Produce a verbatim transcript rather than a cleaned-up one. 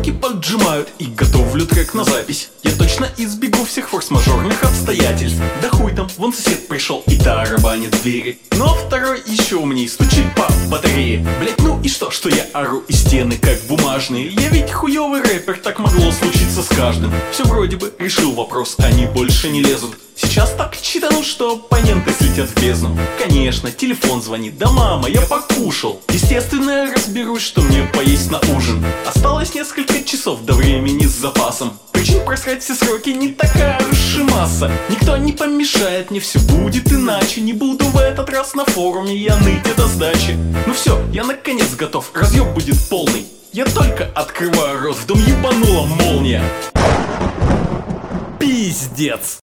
Руки поджимают и готовлю трек на запись. Я точно избегу всех форс-мажорных обстоятельств. Да хуй там, вон сосед пришел и тарабанит двери. Но второй еще умней стучит по батарее. Блять, ну и что, что я ору и стены как бумажные? Я ведь хуёвый рэпер, так могло случиться с каждым. Все вроде бы решил вопрос, они больше не лезут. Сейчас так читану, что оппоненты слетят в бездну. Конечно, телефон звонит, да мама, я покушал. Естественно, разберусь, что мне поесть на ужин. Осталось несколько часов до времени с запасом. Причин просрать все сроки не такая уж и масса. Никто не помешает, мне все будет иначе. Не буду в этот раз на форуме я ныть до сдачи. Ну все, я наконец готов, разъеб будет полный. Я только открываю рот, в дом ебанула молния. Пиздец.